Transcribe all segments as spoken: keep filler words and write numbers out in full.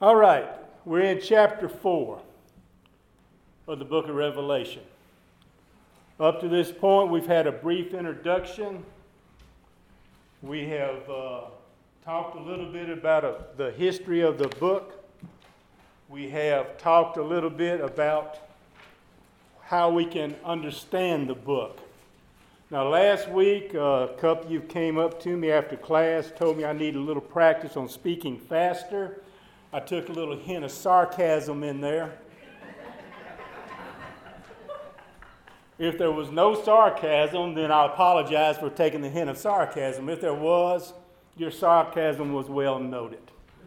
All right, we're in chapter four of the book of Revelation. Up to this point, we've had a brief introduction. We have uh, talked a little bit about uh, the history of the book. We have talked a little bit about how we can understand the book. Now, last week, uh, a couple of you came up to me after class, told me I needed a little practice on speaking faster. I took a little hint of sarcasm in there. If there was no sarcasm, then I apologize for taking the hint of sarcasm. If there was, your sarcasm was well noted.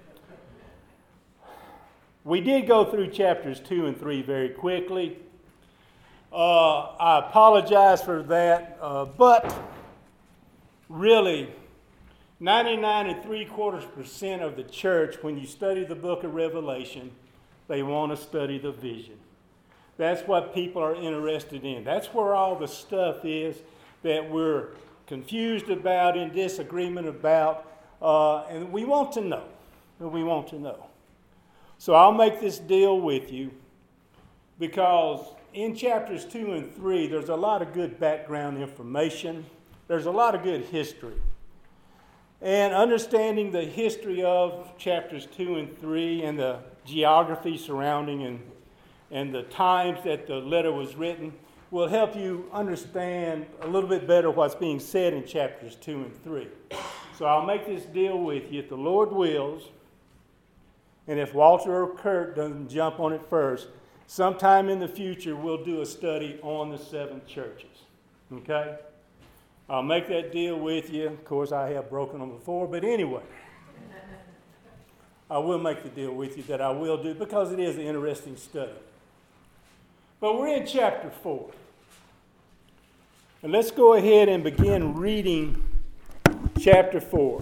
We did go through chapters two and three very quickly. Uh, I apologize for that, uh, but really, ninety-nine and three quarters percent of the church, when you study the book of Revelation, they want to study the vision. That's what people are interested in. That's where all the stuff is that we're confused about, in disagreement about, uh, and we want to know. We want to know. So I'll make this deal with you because in chapters two and three, there's a lot of good background information. There's a lot of good history. And understanding the history of chapters two and three and the geography surrounding and, and the times that the letter was written will help you understand a little bit better what's being said in chapters two and three. So I'll make this deal with you if the Lord wills, and if Walter or Kurt doesn't jump on it first, sometime in the future we'll do a study on the seven churches. Okay? I'll make that deal with you. Of course, I have broken them before, but anyway, I will make the deal with you that I will do because it is an interesting study. But we're in chapter four. And let's go ahead and begin reading chapter four.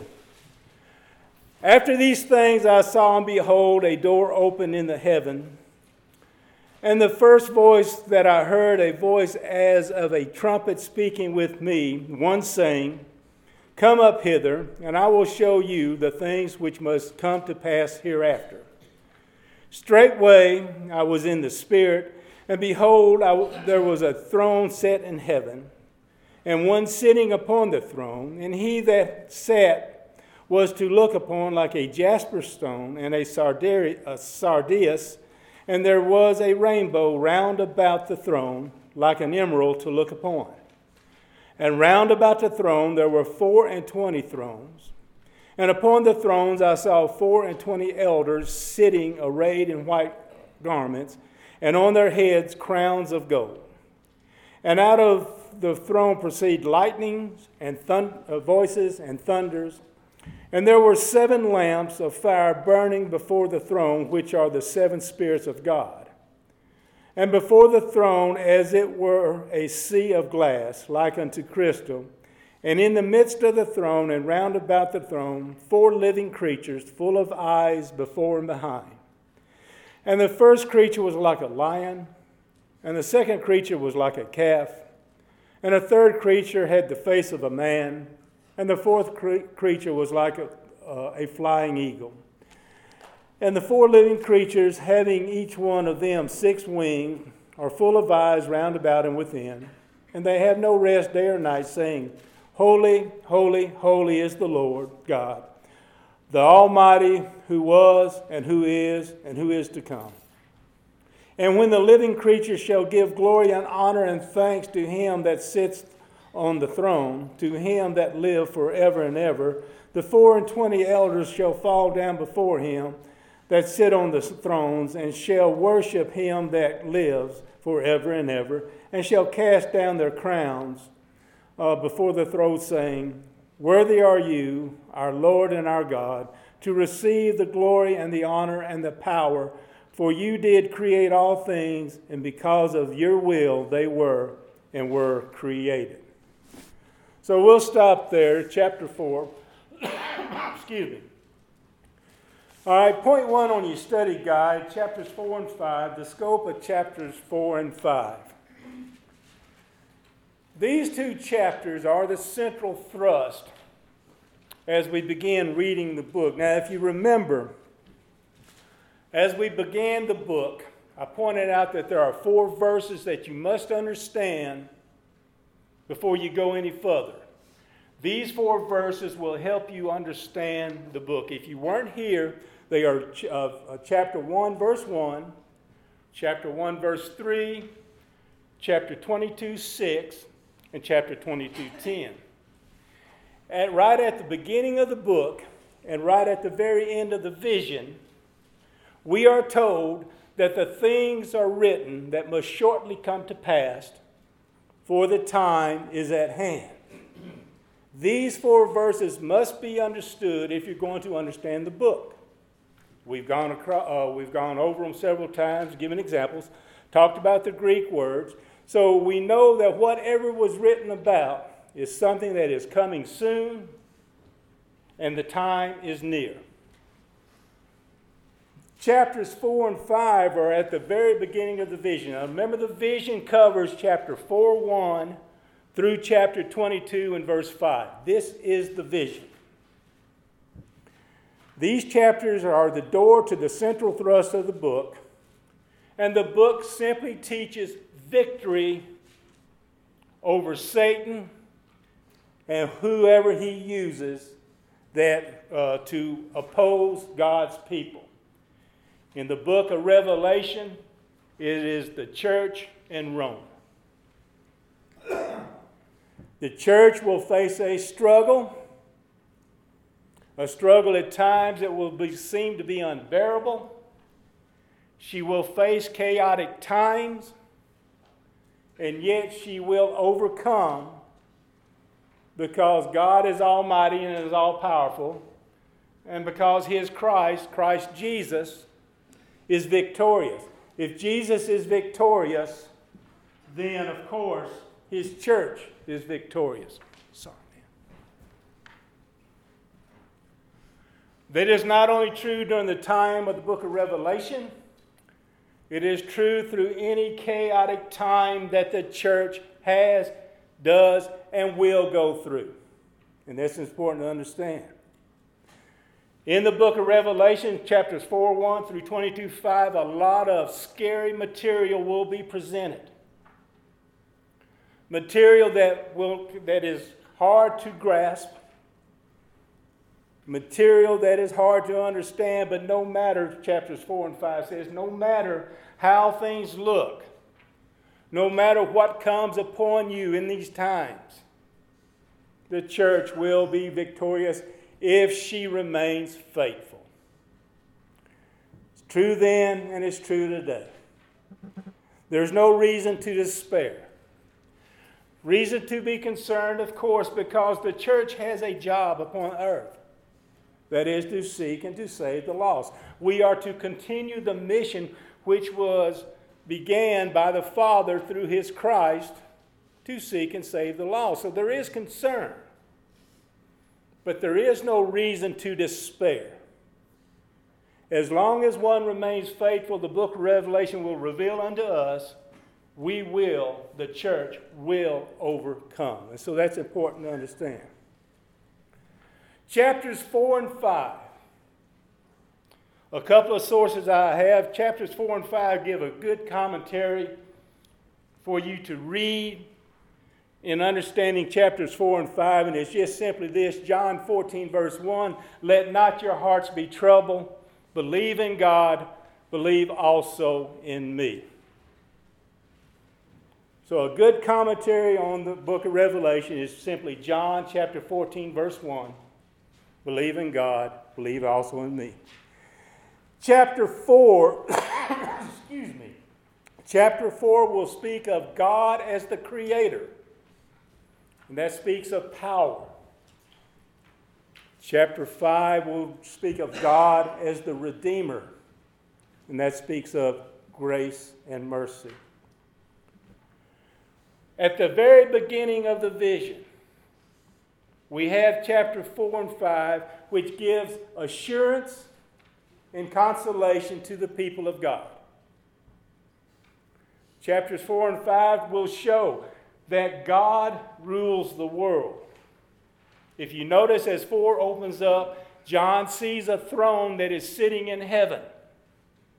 After these things I saw, and behold, a door opened in the heaven. And the first voice that I heard, a voice as of a trumpet speaking with me, one saying, "Come up hither, and I will show you the things which must come to pass hereafter." Straightway I was in the Spirit, and behold, I, there was a throne set in heaven, and one sitting upon the throne, and he that sat was to look upon like a jasper stone and a sardius, and there was a rainbow round about the throne, like an emerald to look upon. And round about the throne there were four and twenty thrones. And upon the thrones I saw four and twenty elders sitting arrayed in white garments, and on their heads crowns of gold. And out of the throne proceed lightnings and thun- uh, voices and thunders. And there were seven lamps of fire burning before the throne, which are the seven spirits of God. And before the throne, as it were a sea of glass, like unto crystal. And in the midst of the throne, and round about the throne, four living creatures, full of eyes before and behind. And the first creature was like a lion, and the second creature was like a calf, and a third creature had the face of a man, and the fourth cre- creature was like a, uh, a flying eagle. And the four living creatures, having each one of them six wings, are full of eyes round about and within. And they have no rest day or night, saying, "Holy, holy, holy is the Lord God, the Almighty, who was and who is and who is to come." And when the living creatures shall give glory and honor and thanks to him that sits on the throne, to him that live forever and ever, the four and twenty elders shall fall down before him that sit on the thrones, and shall worship him that lives forever and ever, and shall cast down their crowns uh, before the throne, saying, "Worthy are you, our Lord and our God, to receive the glory and the honor and the power, for you did create all things, and because of your will they were and were created." So we'll stop there, chapter four. Excuse me. All right, point one on your study guide, chapters four and five, the scope of chapters four and five. These two chapters are the central thrust as we begin reading the book. Now, if you remember, As we began the book, I pointed out that there are four verses that you must understand before you go any further. These four verses will help you understand the book. If you weren't here, they are ch- uh, uh, chapter one, verse one, chapter one, verse three, chapter twenty-two, six, and chapter twenty-two, ten. At, right at the beginning of the book, and right at the very end of the vision, we are told that the things are written that must shortly come to pass, for the time is at hand. These four verses must be understood if you're going to understand the book. We've gone across, uh, we've gone over them several times, given examples, talked about the Greek words. So we know that whatever was written about is something that is coming soon, and the time is near. Chapters four and five are at the very beginning of the vision. Now remember, the vision covers chapter four, one through chapter twenty-two and verse five. This is the vision. These chapters are the door to the central thrust of the book, and the book simply teaches victory over Satan and whoever he uses that uh, to oppose God's people. In the book of Revelation, it is the church in Rome. The church will face a struggle, a struggle at times that will be, seem to be unbearable. She will face chaotic times, and yet she will overcome because God is almighty and is all-powerful, and because his Christ, Christ Jesus, is victorious. If Jesus is victorious, then, of course, his church is victorious. Sorry, man. That is not only true during the time of the book of Revelation, it is true through any chaotic time that the church has, does, and will go through. And that's important to understand. In the book of Revelation, chapters four, one through twenty-two, five, a lot of scary material will be presented. Material that will that is hard to grasp. Material that is hard to understand, but no matter, chapters four and five says, no matter how things look, no matter what comes upon you in these times, the church will be victorious if she remains faithful. It's true then, and it's true today. There's no reason to despair. Reason to be concerned, of course, because the church has a job upon earth. That is to seek and to save the lost. We are to continue the mission which was began by the Father through his Christ to seek and save the lost. So there is concern. But there is no reason to despair. As long as one remains faithful, the book of Revelation will reveal unto us, we will, the church will overcome. And so that's important to understand. Chapters four and five. A couple of sources I have. Chapters four and five give a good commentary for you to read in understanding chapters four and five, and it's just simply this. John fourteen, verse one, let not your hearts be troubled. Believe in God. Believe also in me. So a good commentary on the book of Revelation is simply John chapter fourteen, verse one. Believe in God. Believe also in me. Chapter four, excuse me. Chapter four will speak of God as the creator. And that speaks of power. Chapter five will speak of God as the Redeemer. And that speaks of grace and mercy. At the very beginning of the vision, we have chapter four and five, which gives assurance and consolation to the people of God. Chapters four and five will show that God rules the world. If you notice, as four opens up, John sees a throne that is sitting in heaven.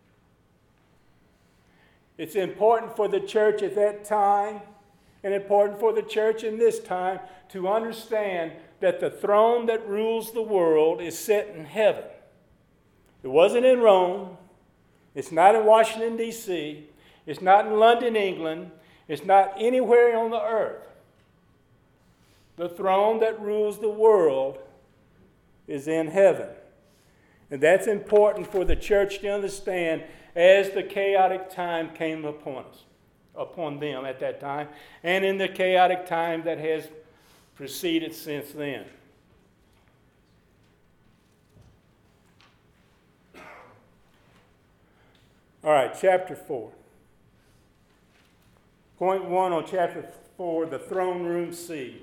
It's important for the church at that time and important for the church in this time to understand that the throne that rules the world is set in heaven. It wasn't in Rome. It's not in Washington, D C It's not in London, England. It's not anywhere on the earth. The throne that rules the world is in heaven. And that's important for the church to understand as the chaotic time came upon us, upon them at that time, and in the chaotic time that has preceded since then. All right, chapter four. Point one on chapter four, the throne room scene.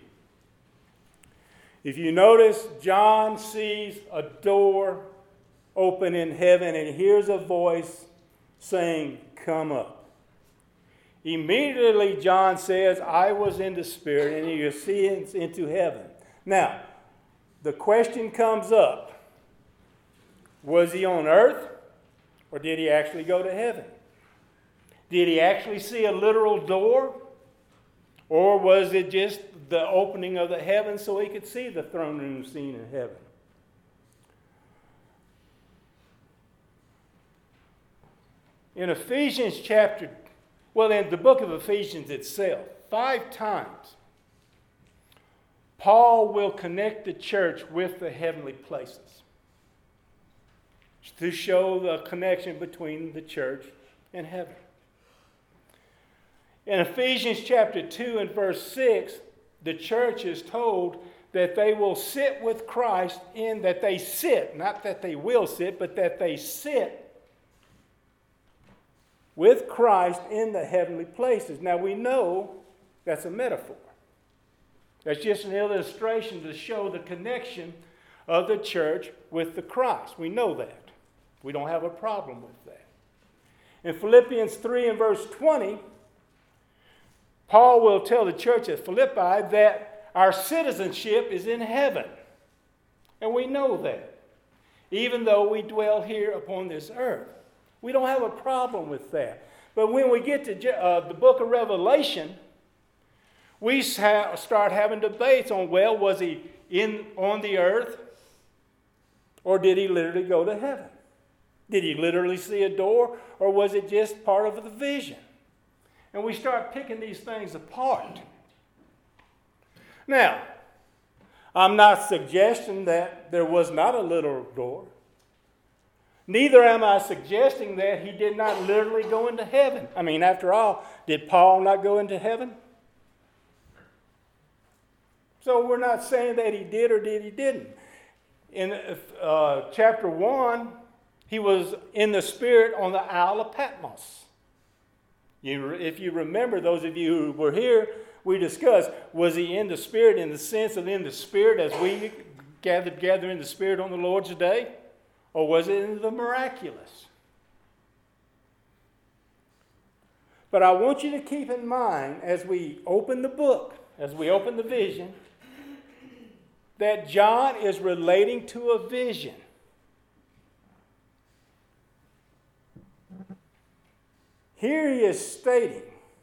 If you notice, John sees a door open in heaven and hears a voice saying, "Come up." Immediately, John says, "I was in the Spirit," and he ascends into heaven. Now, the question comes up, was he on earth or did he actually go to heaven? Did he actually see a literal door, or was it just the opening of the heavens so he could see the throne room scene in heaven? In Ephesians chapter, well, in the book of Ephesians itself, five times, Paul will connect the church with the heavenly places to show the connection between the church and heaven. In Ephesians chapter two and verse six, the church is told that they will sit with Christ in that they sit, not that they will sit, but that they sit with Christ in the heavenly places. Now we know that's a metaphor. That's just an illustration to show the connection of the church with the Christ. We know that. We don't have a problem with that. In Philippians three and verse twenty, Paul will tell the church at Philippi that our citizenship is in heaven. And we know that, even though we dwell here upon this earth. We don't have a problem with that. But when we get to uh, the book of Revelation, we ha- start having debates on, well, was he in on the earth, or did he literally go to heaven? Did he literally see a door, or was it just part of the vision? And we start picking these things apart. Now, I'm not suggesting that there was not a literal door. Neither am I suggesting that he did not literally go into heaven. I mean, after all, did Paul not go into heaven? So we're not saying that he did or did he didn't. In uh, chapter one, he was in the Spirit on the Isle of Patmos. You, if you remember, those of you who were here, we discussed, was he in the Spirit in the sense of in the Spirit as we gathered together in the Spirit on the Lord's Day? Or was it in the miraculous? But I want you to keep in mind as we open the book, as we open the vision, that John is relating to a vision. Here he is stating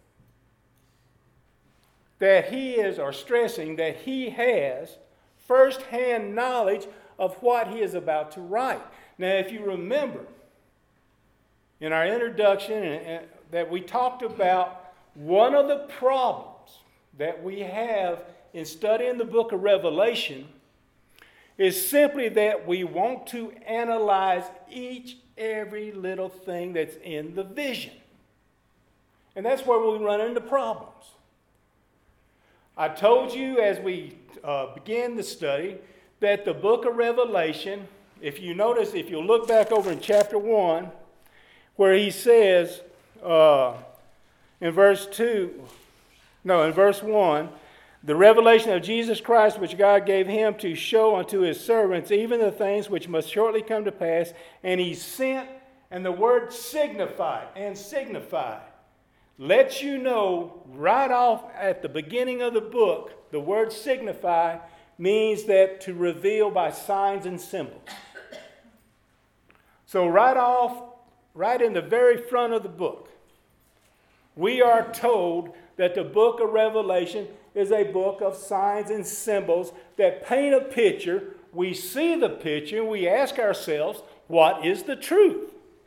that he is, or stressing that he has first-hand knowledge of what he is about to write. Now, if you remember, in our introduction that we talked about one of the problems that we have in studying the book of Revelation is simply that we want to analyze each, every little thing that's in the vision. And that's where we run into problems. I told you as we uh, began the study that the book of Revelation, if you notice, if you look back over in chapter one, where he says uh, in verse two, no, in verse one, the revelation of Jesus Christ which God gave him to show unto his servants, even the things which must shortly come to pass, and he sent, and the word signified, and signified, lets you know right off at the beginning of the book, the word signify means that to reveal by signs and symbols. So right off, right in the very front of the book, We are told that the book of Revelation is a book of signs and symbols that paint a picture. We see the picture and we ask ourselves, what is the truth?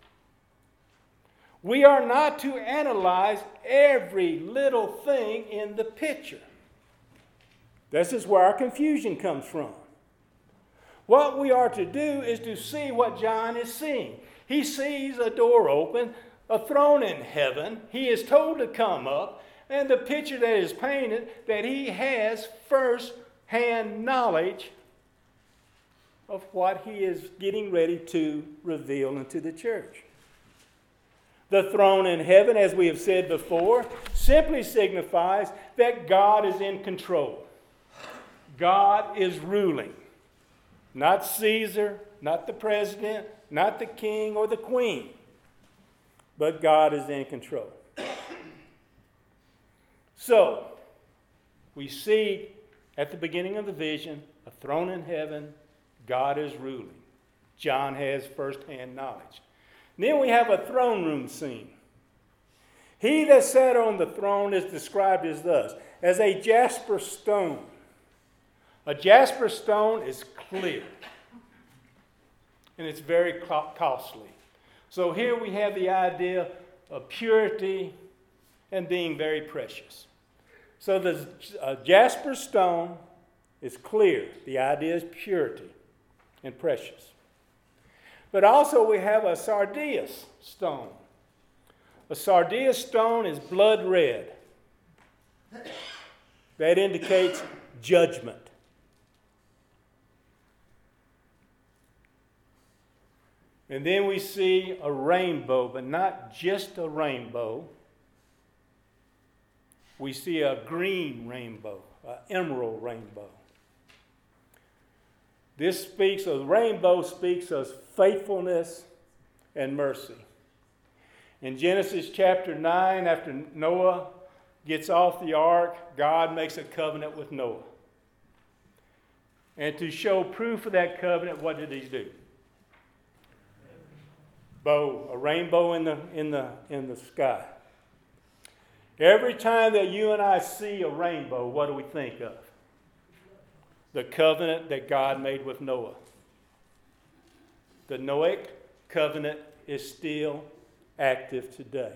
We are not to analyze every little thing in the picture. This is where our confusion comes from. What we are to do is to see what John is seeing. He sees a door open, a throne in heaven. He is told to come up, and the picture that is painted, that he has first-hand knowledge of what he is getting ready to reveal into the church. The throne in heaven, as we have said before, simply signifies that God is in control. God is ruling. Not Caesar, not the president, not the king or the queen, but God is in control. So, we see at the beginning of the vision, a throne in heaven, God is ruling. John has first-hand knowledge. And then we have a throne room scene. He that sat on the throne is described as thus, as a jasper stone. A jasper stone is clear, and it's very costly. So here we have the idea of purity and being very precious. So the uh, jasper stone is clear. The idea is purity and precious. But also we have a sardius stone. A sardius stone is blood red. That indicates judgment. And then we see a rainbow, but not just a rainbow. We see a green rainbow, an emerald rainbow. This speaks of, the rainbow speaks of faithfulness and mercy. In Genesis chapter nine, after Noah gets off the ark, God makes a covenant with Noah. And to show proof of that covenant, what did he do? Bow, a rainbow in the, in the, in the sky. Every time that you and I see a rainbow, what do we think of? The covenant that God made with Noah. The Noahic covenant is still active today.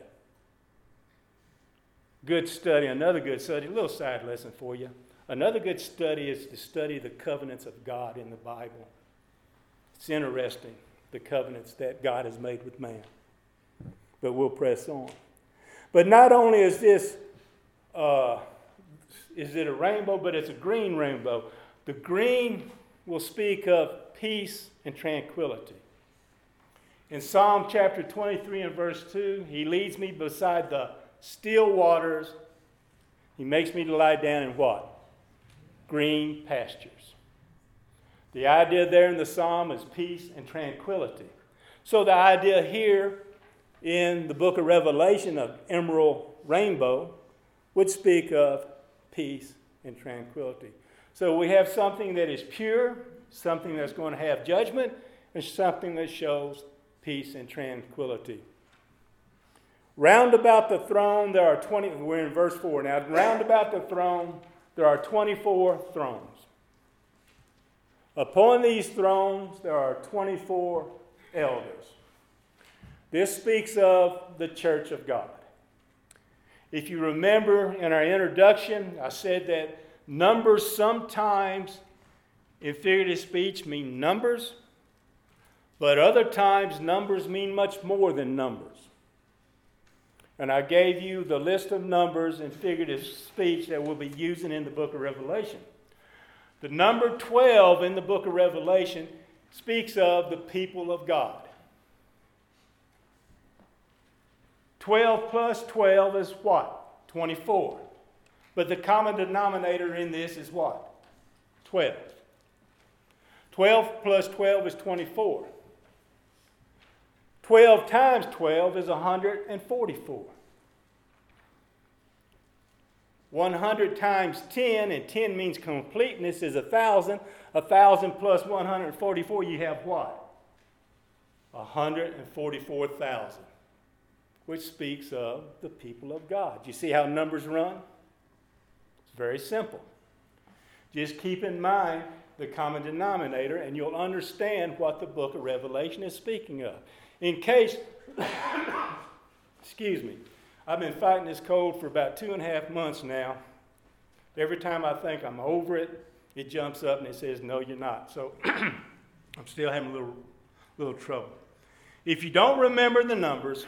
Good study, another good study, a little side lesson for you. Another good study is to study the covenants of God in the Bible. It's interesting, the covenants that God has made with man. But we'll press on. But not only is this, uh, is it a rainbow, but it's a green rainbow. The green will speak of peace and tranquility. In Psalm chapter twenty-three and verse two, he leads me beside the still waters. He makes me to lie down in what? Green pastures. The idea there in the psalm is peace and tranquility. So the idea here in the book of Revelation of emerald rainbow would speak of peace and tranquility. So we have something that is pure, something that's going to have judgment, and something that shows peace and tranquility. Round about the throne, there are twenty, we're in verse four now. Round about the throne, there are twenty-four thrones. Upon these thrones, there are twenty-four elders. This speaks of the church of God. If you remember in our introduction, I said that numbers sometimes in figurative speech mean numbers, but other times numbers mean much more than numbers. And I gave you the list of numbers in figurative speech that we'll be using in the book of Revelation. The number twelve in the book of Revelation speaks of the people of God. twelve plus twelve is what? twenty-four. But the common denominator in this is what? twelve. twelve plus twelve is twenty-four. twelve times twelve is one hundred forty-four. one hundred times ten, and ten means completeness, is one thousand. one thousand plus one hundred forty-four, you have what? one hundred forty-four thousand. which speaks of the people of God. You see how numbers run? It's very simple. Just keep in mind the common denominator, and you'll understand what the book of Revelation is speaking of. In case, excuse me, I've been fighting this cold for about two and a half months now. Every time I think I'm over it, it jumps up and it says, no, you're not. So I'm still having a little, little trouble. If you don't remember the numbers,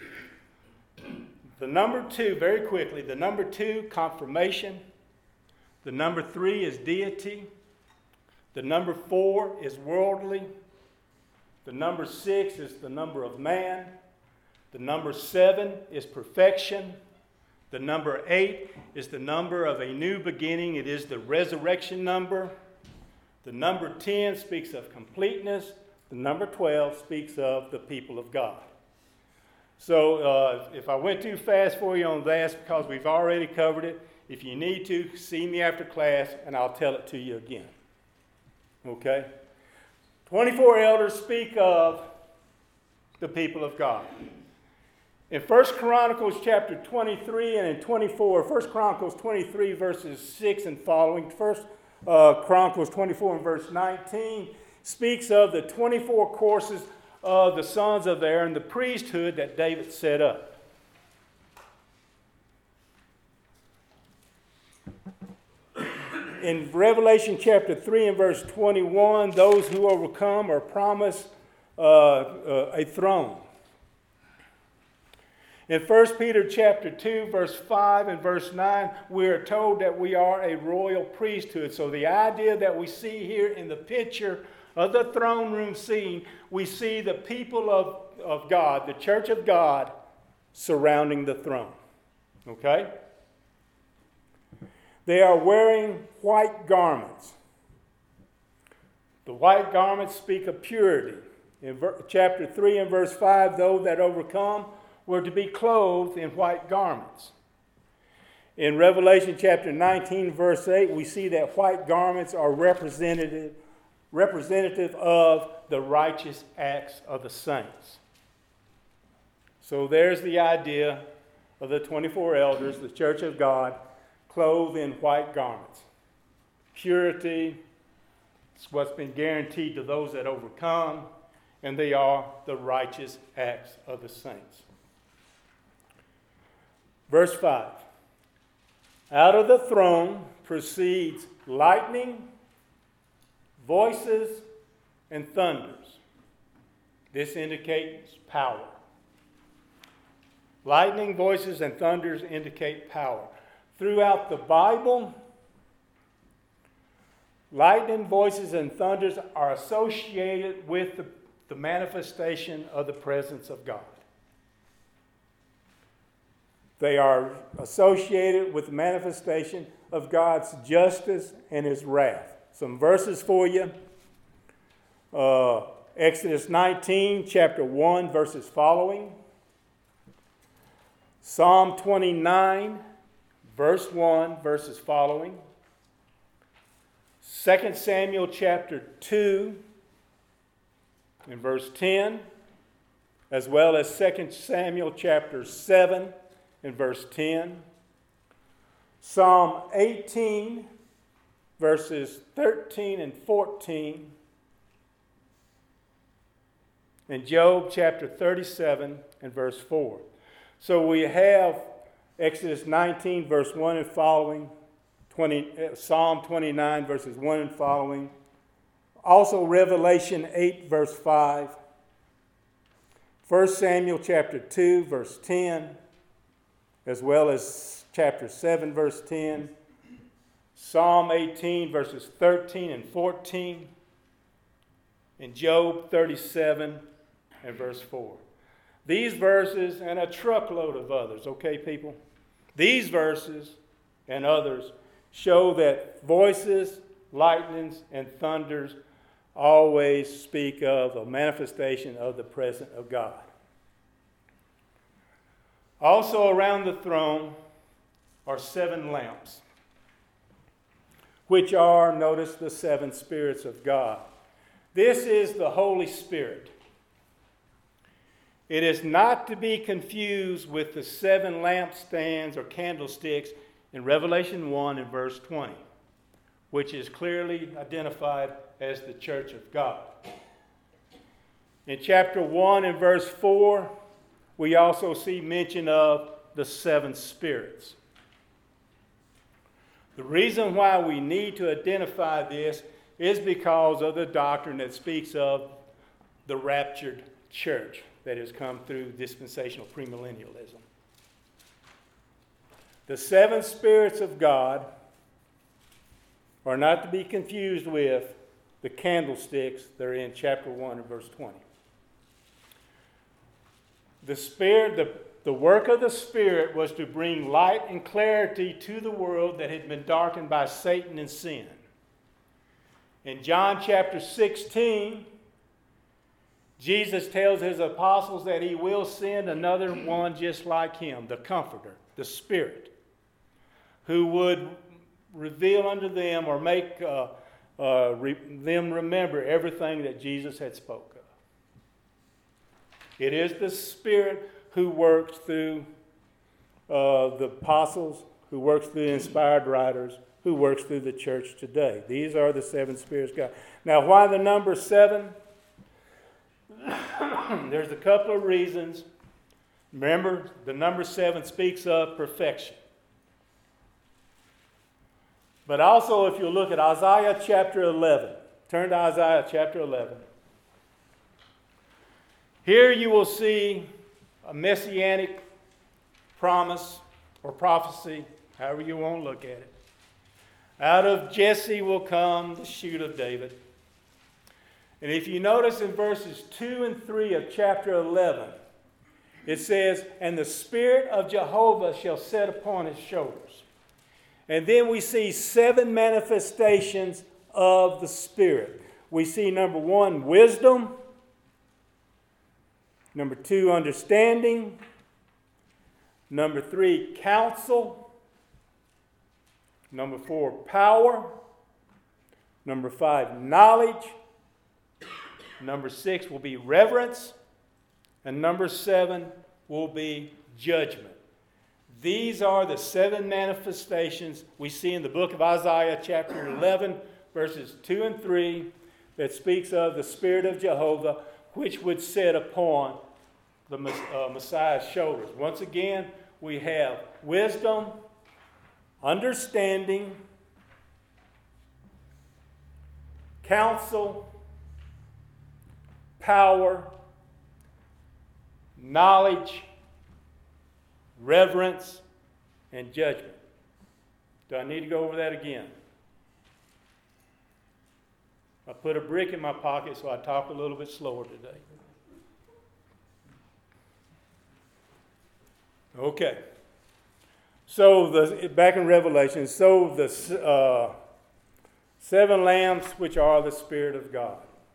the number two, very quickly, the number two, confirmation. The number three is deity. The number four is worldly. The number six is the number of man. The number seven is perfection. The number eight is the number of a new beginning. It is the resurrection number. The number ten speaks of completeness. The number twelve speaks of the people of God. So uh, if I went too fast for you on that, it's because we've already covered it. If you need to, see me after class, and I'll tell it to you again. Okay? twenty-four elders speak of the people of God. In First Chronicles chapter twenty-three and in twenty-four, First Chronicles twenty-three verses six and following, First uh, Chronicles twenty-four and verse nineteen speaks of the twenty-four courses of the sons of Aaron, the priesthood that David set up. In Revelation chapter three and verse twenty-one, those who overcome are promised uh, uh, a throne. In First Peter chapter two, verse five and verse nine, we are told that we are a royal priesthood. So the idea that we see here in the picture of the throne room scene, we see the people of, of God, the church of God, surrounding the throne. Okay? They are wearing white garments. The white garments speak of purity. In ver- chapter three and verse five, those that overcome were to be clothed in white garments. In Revelation chapter nineteen, verse eight, we see that white garments are representative, representative of the righteous acts of the saints. So there's the idea of the twenty-four elders, the church of God, clothed in white garments. Purity is what's been guaranteed to those that overcome, and they are the righteous acts of the saints. Verse five. Out of the throne proceeds lightning, voices, and thunders. This indicates power. Lightning, voices, and thunders indicate power. Throughout the Bible, lightning, voices, and thunders are associated with the, the manifestation of the presence of God. They are associated with the manifestation of God's justice and his wrath. Some verses for you. Uh, Exodus nineteen, chapter one, verses following. Psalm twenty-nine, verse one, verses following. Second Samuel chapter two, and verse ten, as well as Second Samuel chapter seven, and verse ten. Psalm eighteen, verses thirteen and fourteen. And Job chapter thirty-seven and verse four. So we have Exodus nineteen, verse one and following, twenty, Psalm twenty-nine, verses one and following. Also Revelation eight, verse five. First Samuel chapter two, verse ten, as well as chapter seven, verse ten. Psalm eighteen, verses thirteen and fourteen. And Job thirty-seven and verse four. These verses and a truckload of others, okay, people? These verses and others show that voices, lightnings, and thunders always speak of a manifestation of the presence of God. Also around the throne are seven lamps, which are, notice, the seven spirits of God. This is the Holy Spirit. It is not to be confused with the seven lampstands or candlesticks in Revelation one and verse twenty, which is clearly identified as the church of God. In chapter one and verse four, we also see mention of the seven spirits. The reason why we need to identify this is because of the doctrine that speaks of the raptured church that has come through dispensational premillennialism. The seven spirits of God are not to be confused with the candlesticks that are in chapter one and verse twenty. The Spirit, the, the work of the Spirit was to bring light and clarity to the world that had been darkened by Satan and sin. In John chapter sixteen, Jesus tells his apostles that he will send another one just like him, the Comforter, the Spirit, who would reveal unto them or make uh, uh, re- them remember everything that Jesus had spoke of. It is the Spirit who works through uh, the apostles, who works through the inspired writers, who works through the church today. These are the seven spirits of God. Now, why the number seven? There's a couple of reasons. Remember, the number seven speaks of perfection. But also, if you look at Isaiah chapter eleven, turn to Isaiah chapter eleven. Here you will see a messianic promise or prophecy, however you want to look at it. Out of Jesse will come the shoot of David. And if you notice in verses two and three of chapter eleven, it says, and the Spirit of Jehovah shall set upon his shoulders. And then we see seven manifestations of the Spirit. We see, number one, wisdom. Number two, understanding. Number three, counsel. Number four, power. Number five, knowledge. Number six will be reverence. And number seven will be judgment. These are the seven manifestations we see in the book of Isaiah chapter eleven, verses two and three, that speaks of the Spirit of Jehovah, which would sit upon the uh, Messiah's shoulders. Once again, we have wisdom, understanding, counsel, power, knowledge, reverence, and judgment. Do I need to go over that again? I put a brick in my pocket, so I talk a little bit slower today. Okay. So, the, back in Revelation, so the uh, seven lamps, which are the Spirit of God.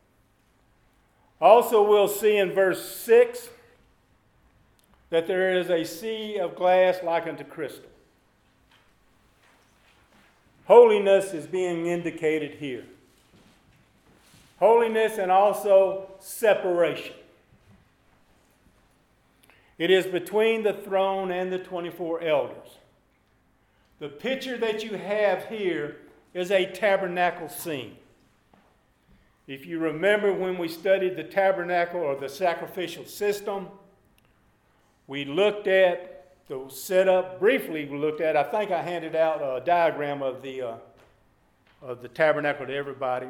Also, we'll see in verse six that there is a sea of glass like unto crystal. Holiness is being indicated here. Holiness and also separation. It is between the throne and the twenty-four elders. The picture that you have here is a tabernacle scene. If you remember when we studied the tabernacle or the sacrificial system, we looked at the setup, briefly we looked at, I think I handed out a diagram of the, uh, of the tabernacle to everybody.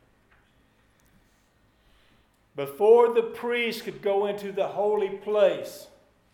Before the priest could go into the holy place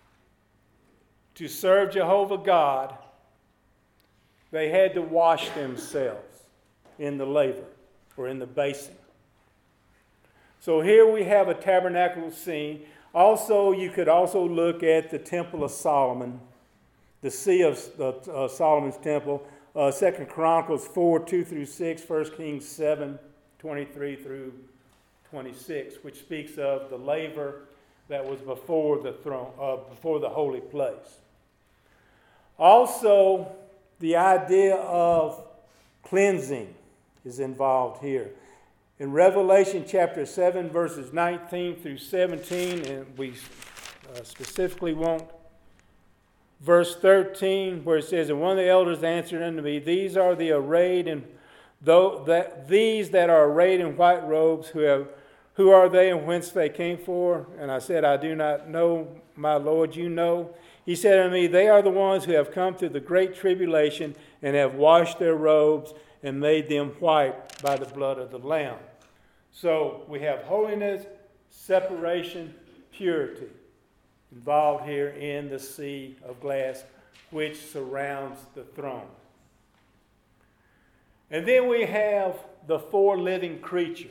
to serve Jehovah God, they had to wash themselves in the laver or in the basin. So here we have a tabernacle scene. Also, you could also look at the Temple of Solomon, the sea of uh, Solomon's temple, uh, Second Chronicles four, two through six, First Kings seven, twenty-three through twenty-six, which speaks of the laver that was before the throne, uh, before the holy place. Also, the idea of cleansing is involved here. In Revelation chapter seven, verses nineteen through seventeen, and we uh, specifically want verse thirteen, where it says, "And one of the elders answered unto me, These are the arrayed, and though that these that are arrayed in white robes, who have who are they and whence they came for? And I said, I do not know, my Lord, you know. He said unto me, They are the ones who have come through the great tribulation and have washed their robes and made them white by the blood of the Lamb." So we have holiness, separation, purity involved here in the sea of glass which surrounds the throne. And then we have the four living creatures.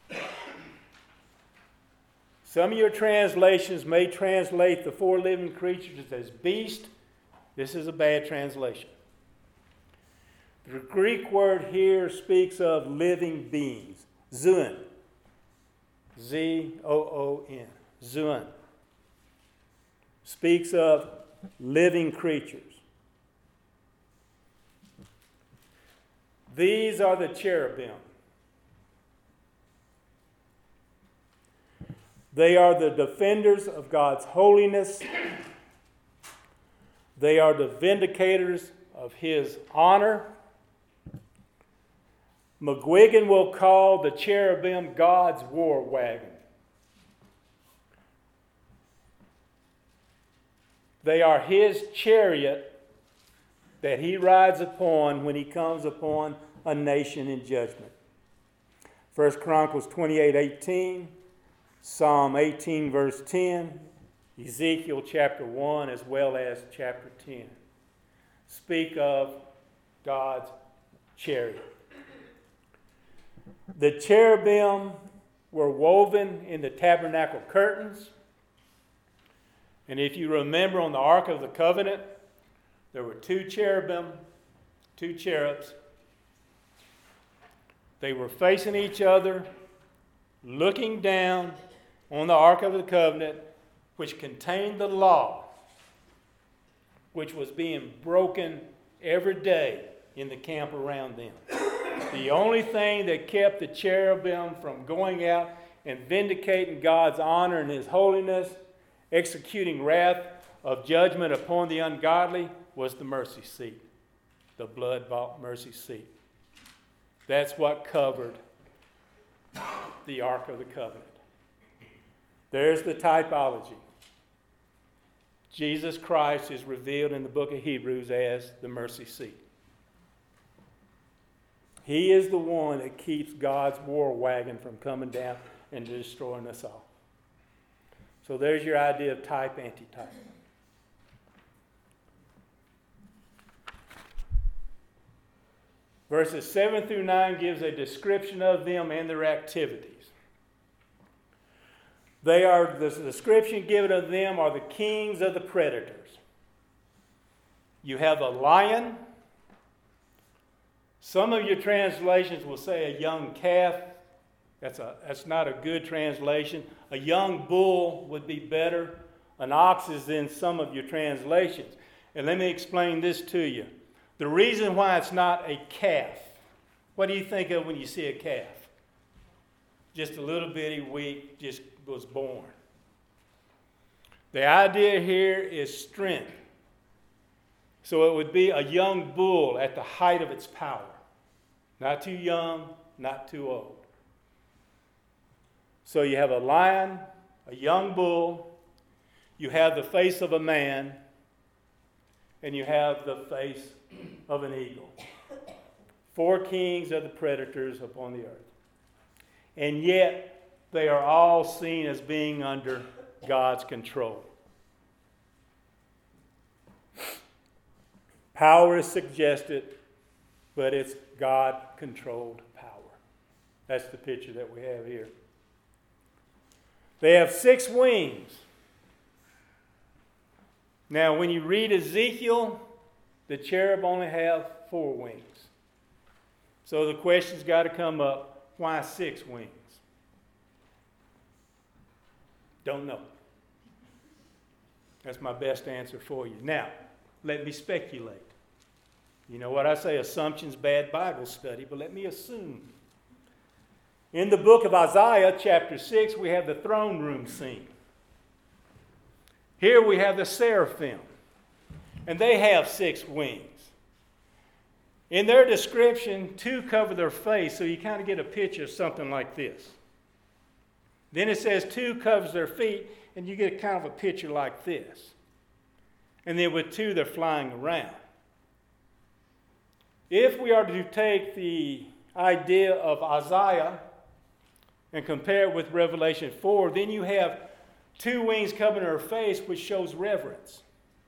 Some of your translations may translate the four living creatures as beast. This is a bad translation. The Greek word here speaks of living beings. Zoon. Z O O N. Zoon. Speaks of living creatures. These are the cherubim. They are the defenders of God's holiness. They are the vindicators of His honor. McGuigan will call the cherubim God's war wagon. They are His chariot that He rides upon when He comes upon a nation in judgment. First Chronicles twenty-eight eighteen, Psalm eighteen verse ten, Ezekiel chapter one as well as chapter ten speak of God's chariot. The cherubim were woven in the tabernacle curtains. And if you remember on the Ark of the Covenant, there were two cherubim, two cherubs. They were facing each other, looking down on the Ark of the Covenant, which contained the law, which was being broken every day in the camp around them. The only thing that kept the cherubim from going out and vindicating God's honor and His holiness, executing wrath of judgment upon the ungodly, was the mercy seat, the blood-bought mercy seat. That's what covered the Ark of the Covenant. There's the typology. Jesus Christ is revealed in the book of Hebrews as the mercy seat. He is the one that keeps God's war wagon from coming down and destroying us all. So there's your idea of type, antitype. Verses seven through nine gives a description of them and their activities. They are, the description given of them are the kings of the predators. You have a lion. Some of your translations will say a young calf. That's, a, that's not a good translation. A young bull would be better. An ox is in some of your translations. And let me explain this to you. The reason why it's not a calf, what do you think of when you see a calf? Just a little bitty, weak, just was born. The idea here is strength. So it would be a young bull at the height of its power. Not too young, not too old. So you have a lion, a young bull, you have the face of a man, and you have the face of an eagle. Four kings of the predators upon the earth. And yet, they are all seen as being under God's control. Power is suggested, but it's God-controlled power. That's the picture that we have here. They have six wings. Now, when you read Ezekiel, the cherub only have four wings. So the question's got to come up, why six wings? Don't know. That's my best answer for you. Now, let me speculate. You know what I say, assumption's bad Bible study, but let me assume. In the book of Isaiah, chapter six, we have the throne room scene. Here we have the seraphim, and they have six wings. In their description, two cover their face, so you kind of get a picture of something like this. Then it says two covers their feet, and you get kind of a picture like this. And then with two, they're flying around. If we are to take the idea of Isaiah and compare it with Revelation four, then you have two wings covering their face, which shows reverence.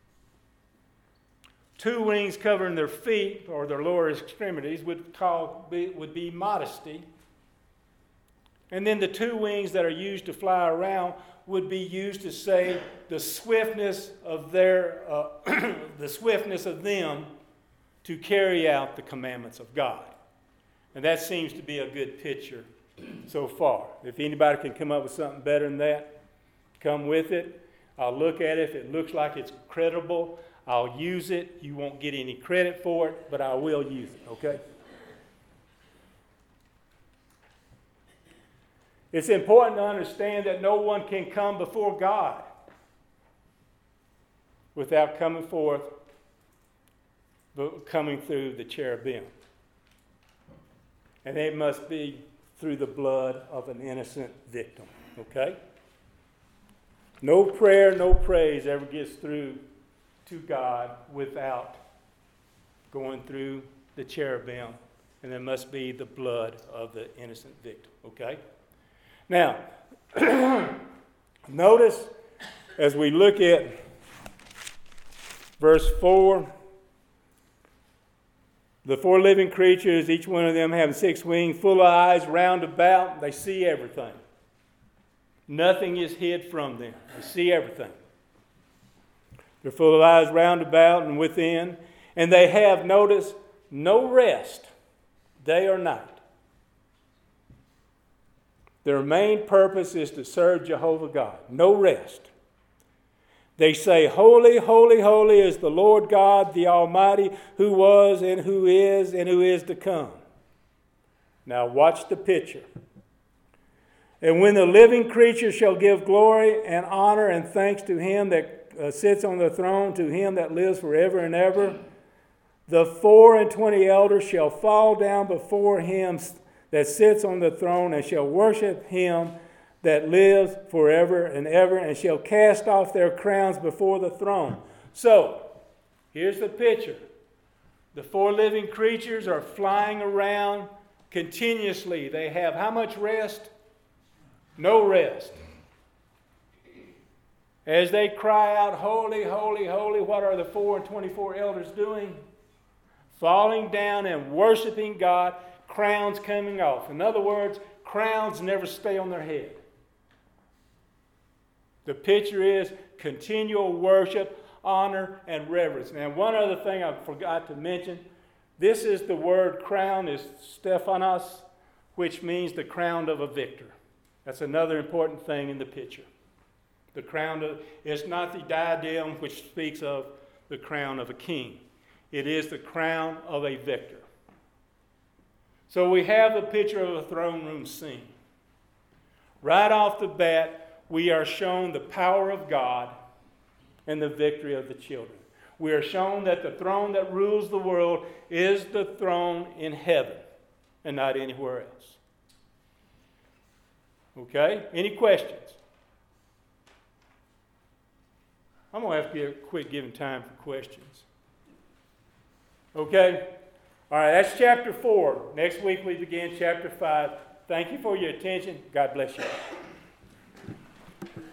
Two wings covering their feet, or their lower extremities, would, call, be, would be modesty. And then the two wings that are used to fly around would be used to say the swiftness of their, uh, the swiftness of them to carry out the commandments of God. And that seems to be a good picture so far. If anybody can come up with something better than that, come with it. I'll look at it. If it looks like it's credible, I'll use it. You won't get any credit for it, but I will use it, okay? It's important to understand that no one can come before God without coming forth, coming through the cherubim. And it must be through the blood of an innocent victim, okay? No prayer, no praise ever gets through to God without going through the cherubim, and there must be the blood of the innocent victim, okay? Now, notice as we look at verse four, the four living creatures, each one of them having six wings, full of eyes round about, they see everything. Nothing is hid from them. They see everything. They're full of eyes round about and within, and they have, notice, no rest, day or night. Their main purpose is to serve Jehovah God. No rest. They say, holy, holy, holy is the Lord God, the Almighty, who was and who is and who is to come. Now watch the picture. And when the living creature shall give glory and honor and thanks to him that uh, sits on the throne, to him that lives forever and ever, the four and twenty elders shall fall down before him that sits on the throne, and shall worship him that lives forever and ever, and shall cast off their crowns before the throne. So, here's the picture. The four living creatures are flying around continuously. They have how much rest? No rest. As they cry out, holy, holy, holy, what are the four and twenty-four elders doing? Falling down and worshiping God, crowns coming off. In other words, crowns never stay on their head. The picture is continual worship, honor, and reverence. Now, one other thing I forgot to mention, this is the word crown is Stephanos, which means the crown of a victor. That's another important thing in the picture. The crown of, it's not the diadem which speaks of the crown of a king. It is the crown of a victor. So we have the picture of a throne room scene. Right off the bat, we are shown the power of God and the victory of the children. We are shown that the throne that rules the world is the throne in heaven and not anywhere else. Okay? Any questions? I'm going to have to quit giving time for questions. Okay? All right, that's chapter four. Next week we begin chapter five. Thank you for your attention. God bless you.